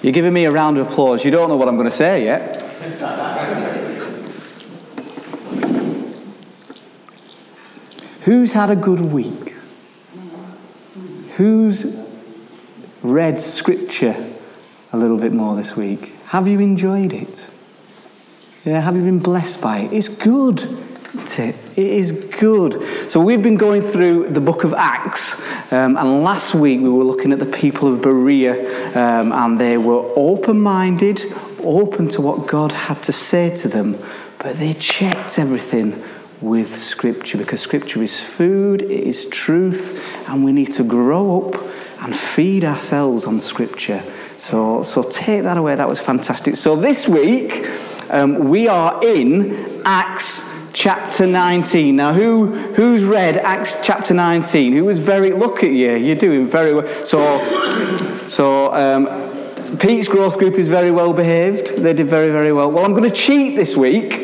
You're giving me a round of applause. You don't know what I'm going to say yet. Who's had a good week? Who's read Scripture a little bit more this week? Have you enjoyed it? Yeah, have you been blessed by it? It's good, isn't it? It is good. So we've been going through the book of Acts, and last week we were looking at the people of Berea, and they were open-minded, open to what God had to say to them, but they checked everything with Scripture, because Scripture is food, it is truth, and we need to grow up and feed ourselves on Scripture. So take that away. That was fantastic. So this week we are in Acts chapter 19. Now, who's read Acts chapter 19? Who was look at you, you're doing very well. So Pete's growth group is very well behaved. They did very, very well. Well, I'm going to cheat this week,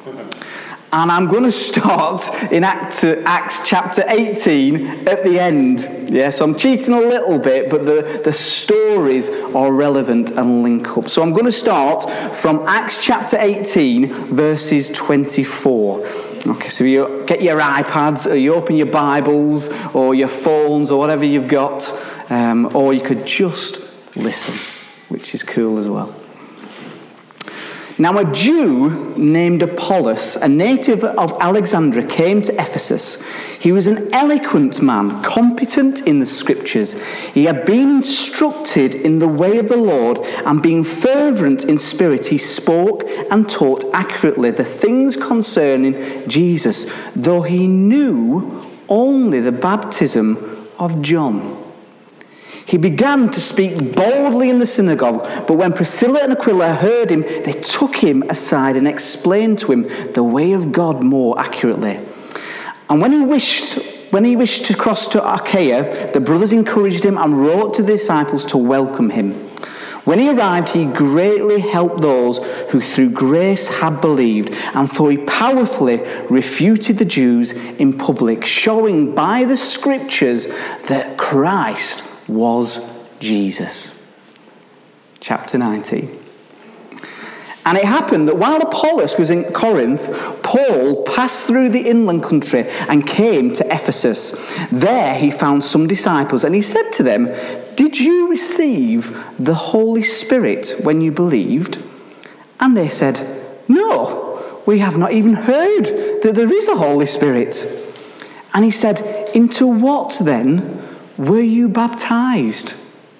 and I'm going to start in Acts chapter 18 at the end. Yeah, so I'm cheating a little bit, but the stories are relevant and link up. So I'm going to start from Acts chapter 18, verses 24. Okay, so you get your iPads, or you open your Bibles, or your phones, or whatever you've got, or you could just listen, which is cool as well. Now a Jew named Apollos, a native of Alexandria, came to Ephesus. He was an eloquent man, competent in the Scriptures. He had been instructed in the way of the Lord, and being fervent in spirit, he spoke and taught accurately the things concerning Jesus, though he knew only the baptism of John. He began to speak boldly in the synagogue, but when Priscilla and Aquila heard him, they took him aside and explained to him the way of God more accurately. And when he wished to cross to Achaia, the brothers encouraged him and wrote to the disciples to welcome him. When he arrived, he greatly helped those who through grace had believed, and for he powerfully refuted the Jews in public, showing by the Scriptures that Christ was Jesus. Chapter 19. And it happened that while Apollos was in Corinth, Paul passed through the inland country and came to Ephesus. There he found some disciples, and he said to them, "Did you receive the Holy Spirit when you believed?" And they said, "No, we have not even heard that there is a Holy Spirit." And he said, "Into what then were you baptized?"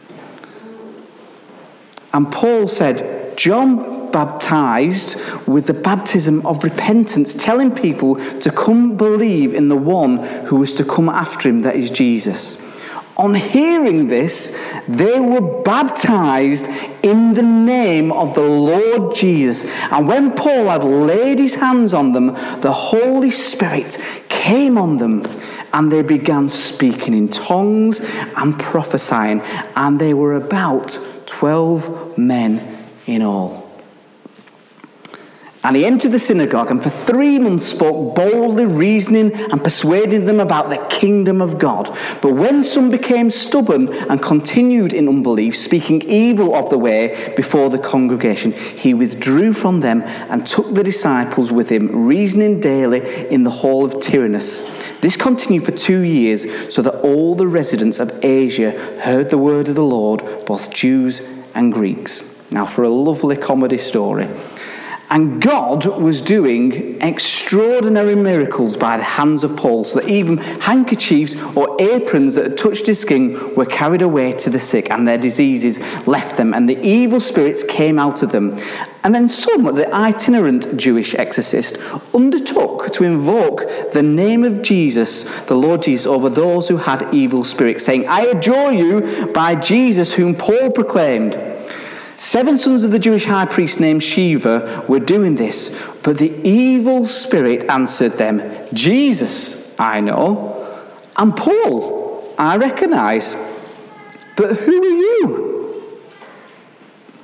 And Paul said, "John baptized with the baptism of repentance, telling people to come believe in the one who was to come after him, that is Jesus." On hearing this, they were baptized in the name of the Lord Jesus. And when Paul had laid his hands on them, the Holy Spirit came on them, and they began speaking in tongues and prophesying, and they were about 12 men in all. And he entered the synagogue, and for 3 months spoke boldly, reasoning and persuading them about the kingdom of God. But when some became stubborn and continued in unbelief, speaking evil of the way before the congregation, he withdrew from them and took the disciples with him, reasoning daily in the hall of Tyrannus. This continued for 2 years, so that all the residents of Asia heard the word of the Lord, both Jews and Greeks. Now for a lovely comedy story. And God was doing extraordinary miracles by the hands of Paul, so that even handkerchiefs or aprons that had touched his skin were carried away to the sick, and their diseases left them, and the evil spirits came out of them. And then some, the itinerant Jewish exorcist, undertook to invoke the name of Jesus, the Lord Jesus, over those who had evil spirits, saying, "I adjure you by Jesus whom Paul proclaimed." 7 sons of the Jewish high priest named Sheva were doing this, but the evil spirit answered them, "Jesus I know, and Paul I recognize, but who are you?"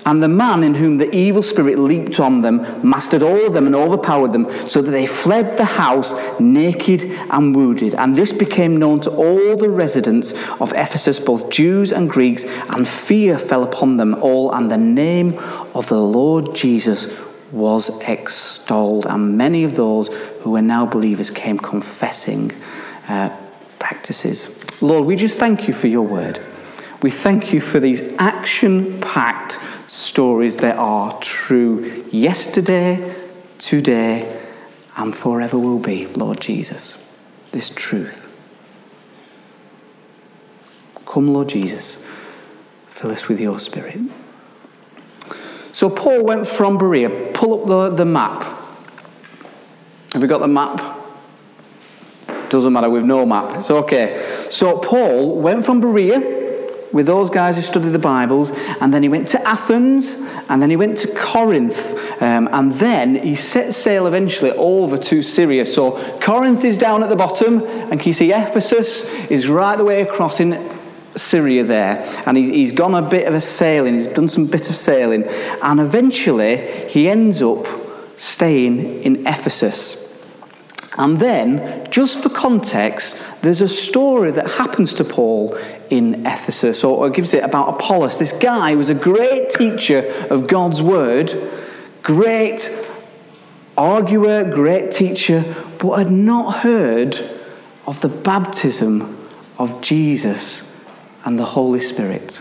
And the man in whom the evil spirit leaped on them mastered all of them and overpowered them, so that they fled the house naked and wounded. And this became known to all the residents of Ephesus, both Jews and Greeks, and fear fell upon them all, and the name of the Lord Jesus was extolled. And many of those who were now believers came confessing practices. Lord, we just thank you for your word. We thank you for these action-packed stories that are true yesterday, today, and forever will be, Lord Jesus. This truth. Come, Lord Jesus, fill us with your Spirit. So Paul went from Berea. Pull up the map. Have we got the map? Doesn't matter, with no map. It's okay. So Paul went from Berea with those guys who studied the Bibles, and then he went to Athens, and then he went to Corinth, and then he set sail eventually over to Syria. So Corinth is down at the bottom, and can you see Ephesus is right the way across in Syria there, and he's gone a bit of a sailing, he's done some bit of sailing, and eventually he ends up staying in Ephesus. And then, just for context, there's a story that happens to Paul in Ephesus, or gives it about Apollos. This guy was a great teacher of God's word, great arguer, great teacher, but had not heard of the baptism of Jesus and the Holy Spirit.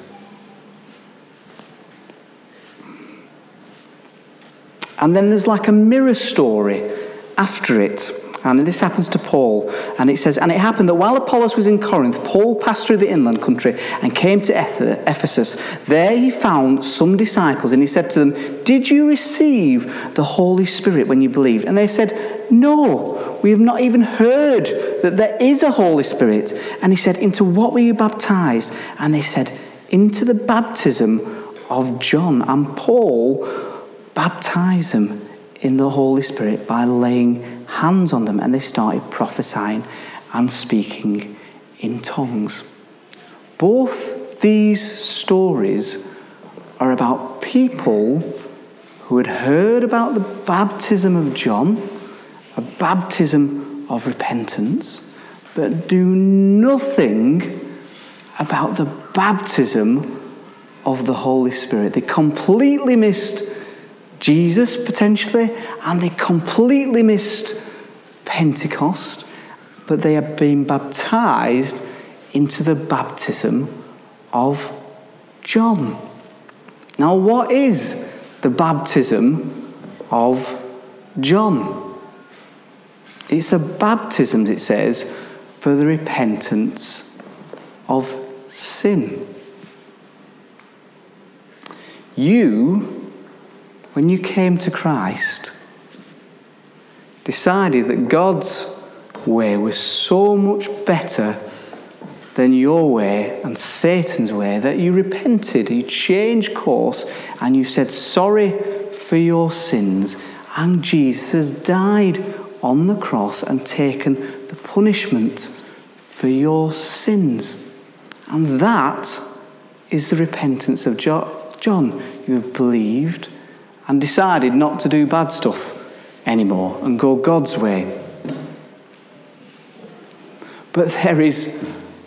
And then there's like a mirror story after it. And this happens to Paul. And it says, and it happened that while Apollos was in Corinth, Paul passed through the inland country and came to Ephesus. There he found some disciples, and he said to them, "Did you receive the Holy Spirit when you believed?" And they said, "No, we have not even heard that there is a Holy Spirit." And he said, "Into what were you baptized?" And they said, "Into the baptism of John." And Paul baptized them in the Holy Spirit by laying hands on them, and they started prophesying and speaking in tongues. Both these stories are about people who had heard about the baptism of John, a baptism of repentance, but do nothing about the baptism of the Holy Spirit. They completely missed Jesus, potentially, and they completely missed Pentecost, but they have been baptized into the baptism of John. Now, what is the baptism of John? It's a baptism, it says, for the repentance of sin. You, when you came to Christ, decided that God's way was so much better than your way and Satan's way that you repented, you changed course, and you said sorry for your sins, and Jesus has died on the cross and taken the punishment for your sins. And that is the repentance of John. You have believed and decided not to do bad stuff anymore and go God's way. But there is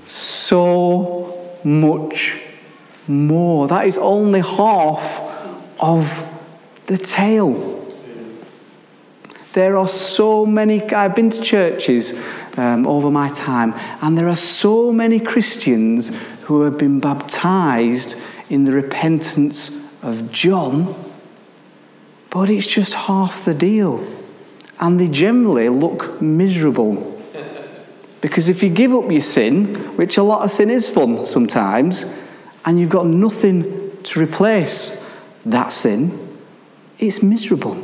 so much more. That is only half of the tale. There are so many. I've been to churches over my time, and there are so many Christians who have been baptized in the repentance of John, but it's just half the deal. And they generally look miserable. Because if you give up your sin, which a lot of sin is fun sometimes, and you've got nothing to replace that sin, it's miserable.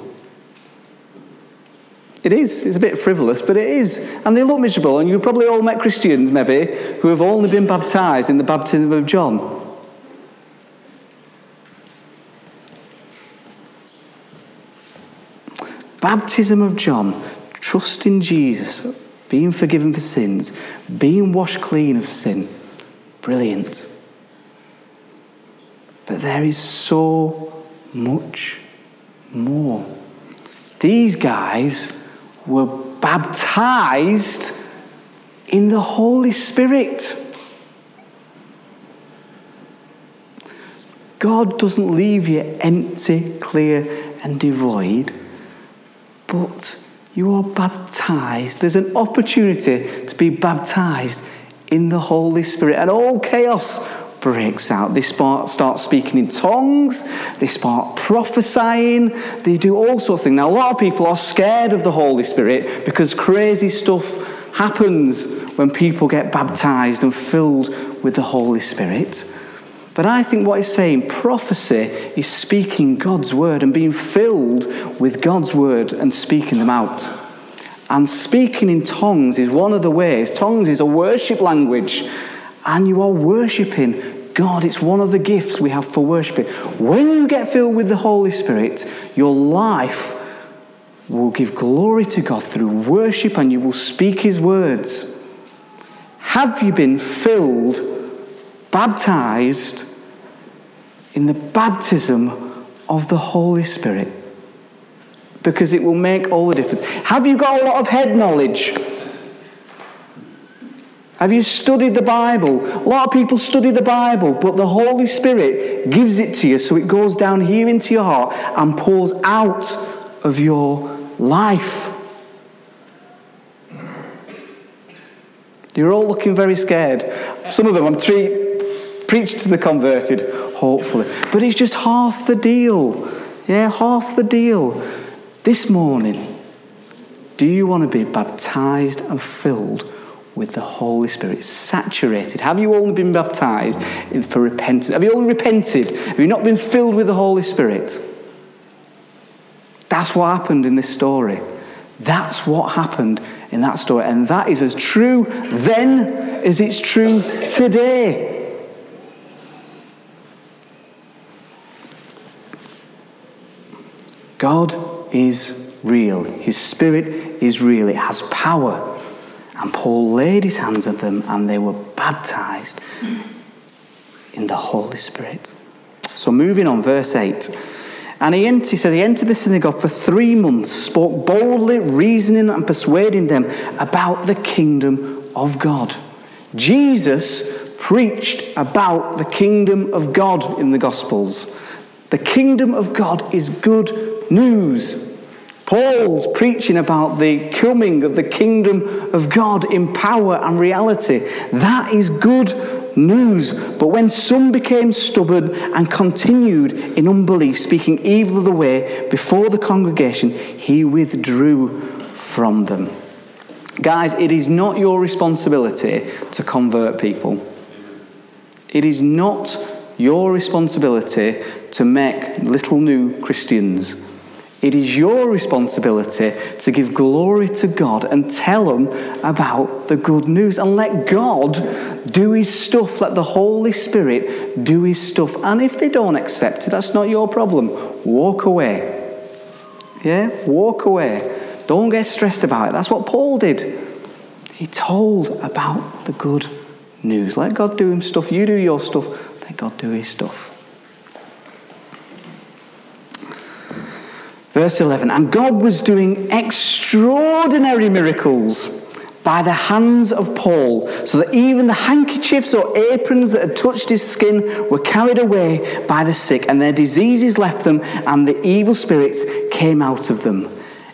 It is. It's a bit frivolous, but it is. And they look miserable. And you've probably all met Christians, maybe, who have only been baptized in the baptism of John. Baptism of John, trust in Jesus, being forgiven for sins, being washed clean of sin. Brilliant. But there is so much more. These guys were baptized in the Holy Spirit. God doesn't leave you empty, clear, and devoid, but you are baptized. There's an opportunity to be baptized in the Holy Spirit, and all chaos breaks out. They start speaking in tongues, they start prophesying, they do all sorts of things. Now, a lot of people are scared of the Holy Spirit because crazy stuff happens when people get baptized and filled with the Holy Spirit. But I think what he's saying, prophecy is speaking God's word and being filled with God's word and speaking them out. And speaking in tongues is one of the ways. Tongues is a worship language, and you are worshipping God. It's one of the gifts we have for worshiping. When you get filled with the Holy Spirit, your life will give glory to God through worship, and you will speak his words. Have you been filled, baptized in the baptism of the Holy Spirit? Because it will make all the difference. Have you got a lot of head knowledge? Have you studied the Bible? A lot of people study the Bible, but the Holy Spirit gives it to you so it goes down here into your heart and pours out of your life. You're all looking very scared. Some of them I'm preach to the converted, hopefully. But it's just half the deal. Yeah, half the deal. This morning, do you want to be baptized and filled with the Holy Spirit? Saturated. Have you only been baptized for repentance? Have you only repented? Have you not been filled with the Holy Spirit? That's what happened in this story. That's what happened in that story. And that is as true then as it's true today. God is real. His Spirit is real. It has power. And Paul laid his hands on them and they were baptized in the Holy Spirit. So moving on, verse 8. And he entered the synagogue for 3 months, spoke boldly, reasoning and persuading them about the kingdom of God. Jesus preached about the kingdom of God in the Gospels. The kingdom of God is good news. Paul's preaching about the coming of the kingdom of God in power and reality. That is good news. But when some became stubborn and continued in unbelief, speaking evil of the way before the congregation, he withdrew from them. Guys, it is not your responsibility to convert people. It is not your responsibility to make little new Christians. It is your responsibility to give glory to God and tell them about the good news and let God do his stuff. Let the Holy Spirit do his stuff. And if they don't accept it, that's not your problem. Walk away. Yeah? Walk away. Don't get stressed about it. That's what Paul did. He told about the good news. Let God do his stuff. You do your stuff. Let God do his stuff. Verse 11, and God was doing extraordinary miracles by the hands of Paul, so that even the handkerchiefs or aprons that had touched his skin were carried away by the sick, and their diseases left them, and the evil spirits came out of them.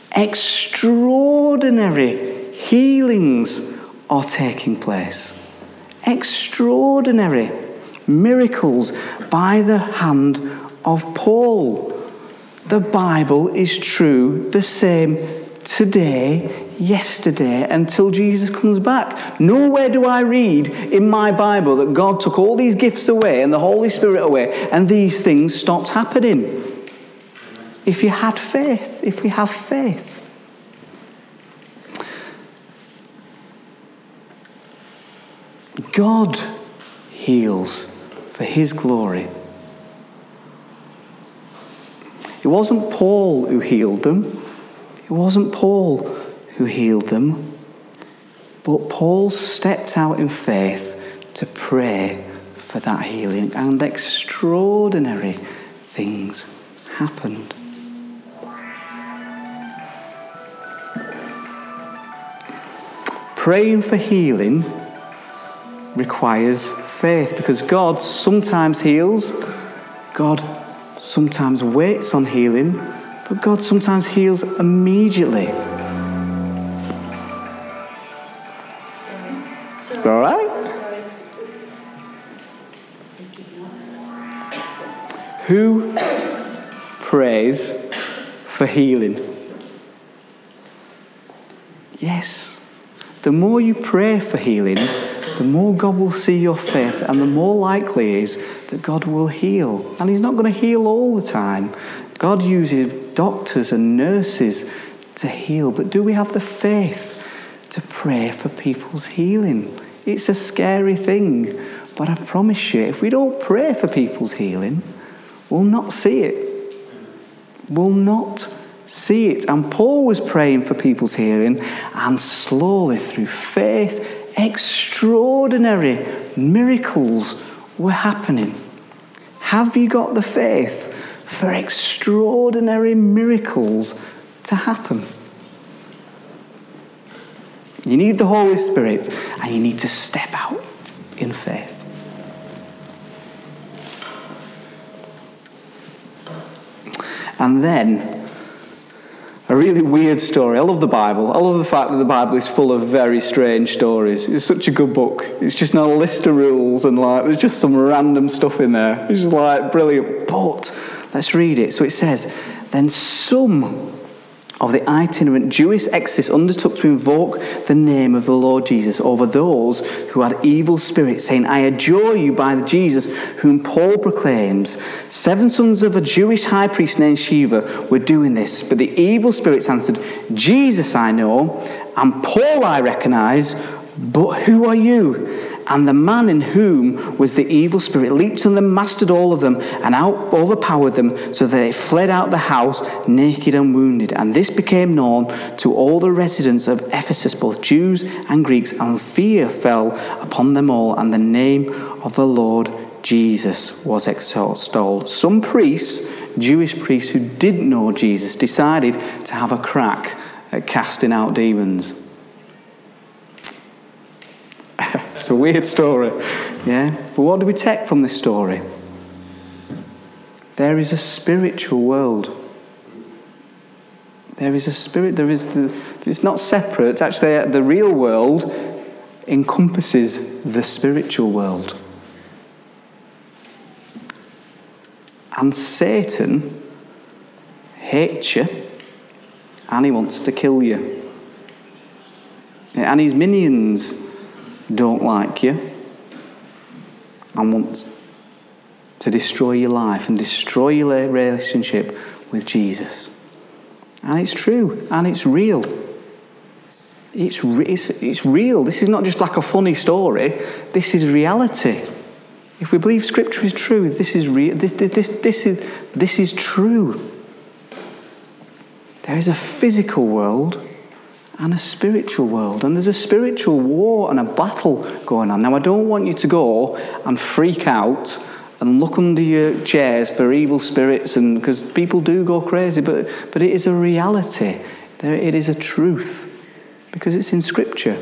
Extraordinary healings are taking place. Extraordinary miracles by the hand of Paul. The Bible is true, the same today, yesterday, until Jesus comes back. Nowhere do I read in my Bible that God took all these gifts away and the Holy Spirit away and these things stopped happening. If you had faith, if we have faith. God heals for his glory. It wasn't Paul who healed them. It wasn't Paul who healed them. But Paul stepped out in faith to pray for that healing. And extraordinary things happened. Praying for healing requires faith, because God sometimes heals, God sometimes waits on healing, but God sometimes heals immediately. It's all right? Who prays for healing? Yes. The more you pray for healing, the more God will see your faith, and the more likely it is that God will heal. And he's not going to heal all the time. God uses doctors and nurses to heal. But do we have the faith to pray for people's healing? It's a scary thing. But I promise you, if we don't pray for people's healing, we'll not see it. We'll not see it. And Paul was praying for people's healing, and slowly through faith, extraordinary miracles were happening. Have you got the faith for extraordinary miracles to happen? You need the Holy Spirit, and you need to step out in faith. And then, a really weird story. I love the Bible. I love the fact that the Bible is full of very strange stories. It's such a good book. It's just not a list of rules and there's just some random stuff in there. It's just brilliant. But let's read it. So it says, then some of the itinerant Jewish exorcists undertook to invoke the name of the Lord Jesus over those who had evil spirits, saying, I adjure you by the Jesus whom Paul proclaims. 7 sons of a Jewish high priest named Sheva were doing this. But the evil spirits answered, Jesus I know, and Paul I recognize, but who are you? And the man in whom was the evil spirit leaped on them, mastered all of them, and overpowered them, so that they fled out the house naked and wounded. And this became known to all the residents of Ephesus, both Jews and Greeks, and fear fell upon them all, and the name of the Lord Jesus was extolled. Some priests, Jewish priests who didn't know Jesus, decided to have a crack at casting out demons. It's a weird story, yeah? But what do we take from this story? There is a spiritual world. There is a spirit, it's not separate. Actually, the real world encompasses the spiritual world. And Satan hates you, and he wants to kill you. And his minions don't like you and want to destroy your life and destroy your relationship with Jesus. And it's true, and it's real. It's real. This is not just like a funny story. This is reality. If we believe Scripture is true, this is real. This is true. There is a physical world and a spiritual world. And there's a spiritual war and a battle going on. Now, I don't want you to go and freak out and look under your chairs for evil spirits, and because people do go crazy, but it is a reality. It is a truth, because it's in Scripture.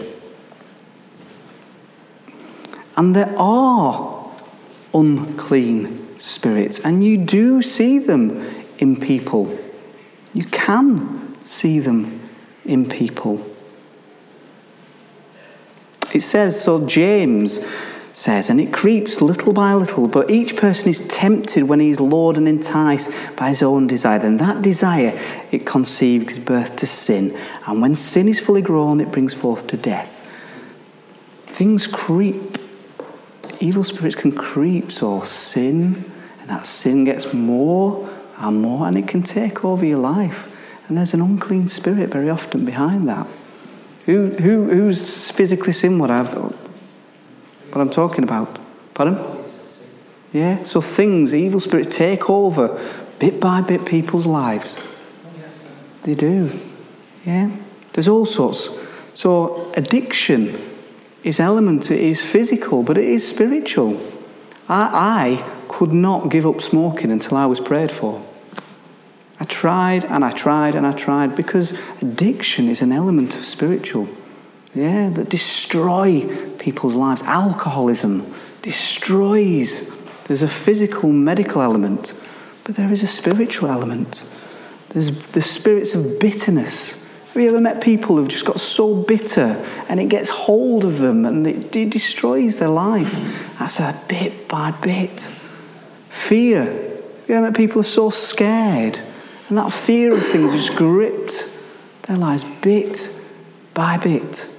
And there are unclean spirits, and you do see them in people. You can see them in people. It says, so James says, and it creeps little by little, but each person is tempted when he is lured and enticed by his own desire. And that desire, it conceives birth to sin. And when sin is fully grown, it brings forth to death. Things creep. Evil spirits can creep, so sin, and that sin gets more and more, and it can take over your life. And there's an unclean spirit very often behind that. Who's physically seen what I'm talking about? Pardon? Yeah, so evil spirits take over bit by bit people's lives. They do. Yeah, there's all sorts. So addiction is element, it is physical, but it is spiritual. I could not give up smoking until I was prayed for. I tried and I tried and I tried, because addiction is an element of spiritual, that destroy people's lives. Alcoholism destroys. There's a physical, medical element, but there is a spiritual element. There's the spirits of bitterness. Have you ever met people who've just got so bitter and it gets hold of them and it destroys their life? That's a bit by bit. Fear. Have you ever met people who are so scared and that fear of things just gripped their lives bit by bit?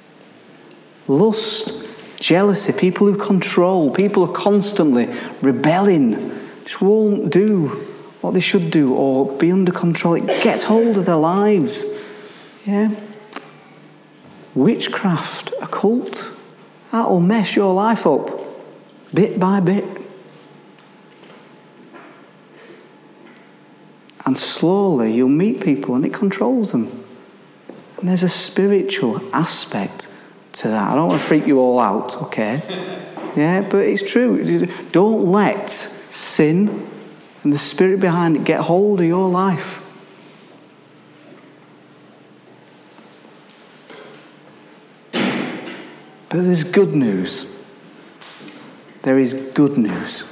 Lust, jealousy, people who control, people who are constantly rebelling, just won't do what they should do or be under control. It gets hold of their lives. Witchcraft, occult, that'll mess your life up bit by bit. And slowly you'll meet people and it controls them. And there's a spiritual aspect to that. I don't want to freak you all out, okay? But it's true. Don't let sin and the spirit behind it get hold of your life. But there's good news. There is good news.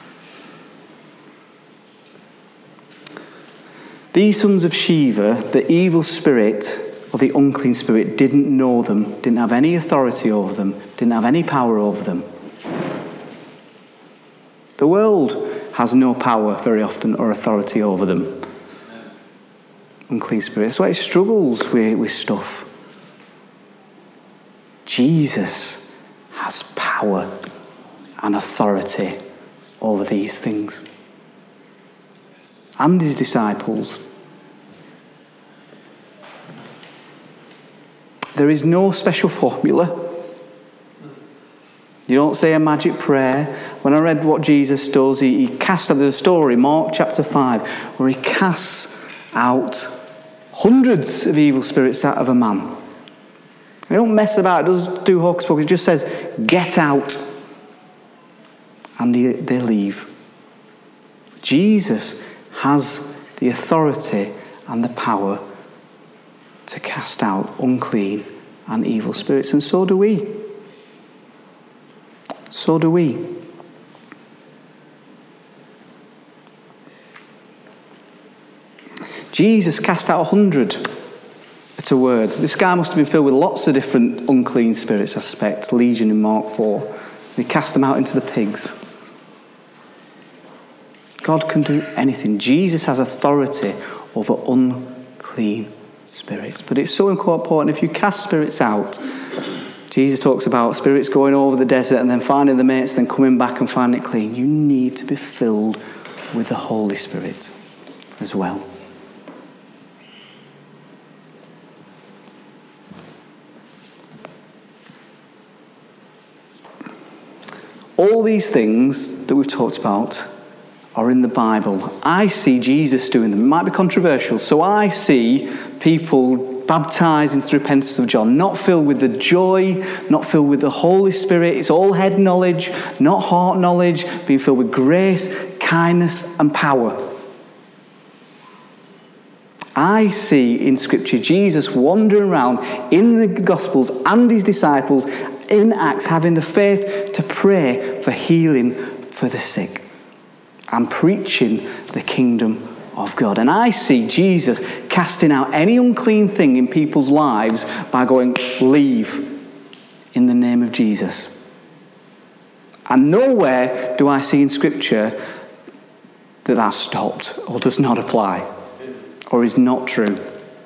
These sons of Sceva, the evil spirit or the unclean spirit, didn't know them, didn't have any authority over them, didn't have any power over them. The world has no power very often or authority over them. Unclean spirit. That's why it struggles with stuff. Jesus has power and authority over these things. And his disciples. There is no special formula. You don't say a magic prayer. When I read what Jesus does, he casts out, there's a story, Mark chapter 5, where he casts out hundreds of evil spirits out of a man. He don't mess about, it doesn't do hocus pocus, it just says, get out. And they leave. Jesus has the authority and the power to cast out unclean and evil spirits, and so do we. So do we. Jesus cast out 100 at a word. This guy must have been filled with lots of different unclean spirits, I suspect. Legion in Mark 4. And he cast them out into the pigs. God can do anything. Jesus has authority over unclean spirits. But it's so important, if you cast spirits out, Jesus talks about spirits going over the desert and then finding the mates, then coming back and finding it clean. You need to be filled with the Holy Spirit as well. All these things that we've talked about are in the Bible. I see Jesus doing them. It might be controversial. So I see people baptized into the repentance of John, not filled with the joy, not filled with the Holy Spirit. It's all head knowledge, not heart knowledge, being filled with grace, kindness, and power. I see in Scripture Jesus wandering around in the Gospels and his disciples in Acts having the faith to pray for healing for the sick and preaching the kingdom of God. And I see Jesus casting out any unclean thing in people's lives by going, leave in the name of Jesus. And nowhere do I see in Scripture that that's stopped or does not apply or is not true.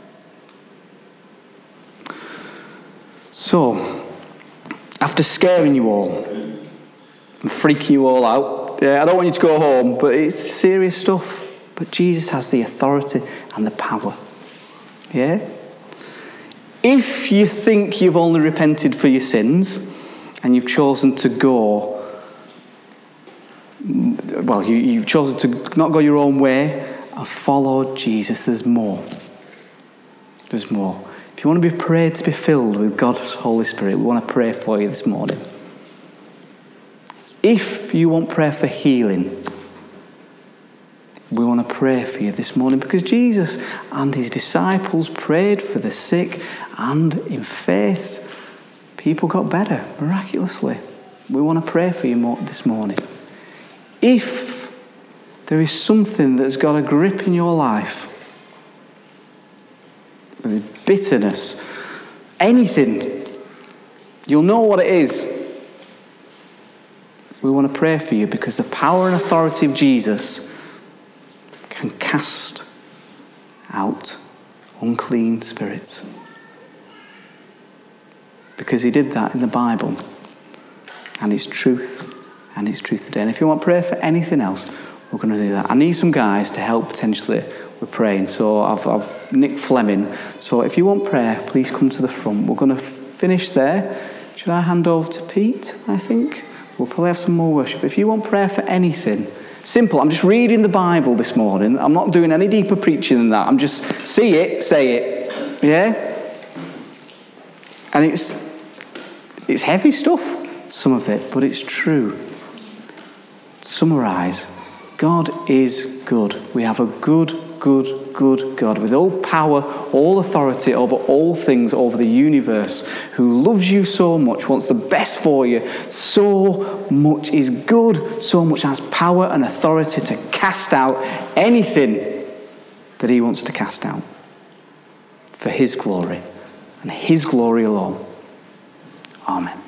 So, after scaring you all and freaking you all out, I don't want you to go home, but it's serious stuff. But Jesus has the authority and the power. Yeah? If you think you've only repented for your sins and you've chosen to go, well, you've chosen to not go your own way and follow Jesus, there's more. There's more. If you want to be prayed to be filled with God's Holy Spirit, we want to pray for you this morning. If you want prayer for healing, We want to pray for you this morning because Jesus and his disciples prayed for the sick, and in faith, people got better miraculously. We want to pray for you this morning. If there is something that's got a grip in your life, whether it's bitterness, anything, you'll know what it is. We want to pray for you because the power and authority of Jesus can cast out unclean spirits. Because he did that in the Bible. And it's truth. And it's truth today. And if you want prayer for anything else, we're going to do that. I need some guys to help potentially with praying. So I've Nick Fleming. So if you want prayer, please come to the front. We're going to finish there. Should I hand over to Pete, I think? We'll probably have some more worship. If you want prayer for anything, simple. I'm just reading the Bible this morning. I'm not doing any deeper preaching than that. I'm just see it, say it. Yeah? And it's heavy stuff, some of it, but it's true. Summarise. God is good. We have a good God with all power, all authority over all things, over the universe, who loves you so much, wants the best for you, so much is good, so much has power and authority to cast out anything that he wants to cast out for his glory and his glory alone. Amen.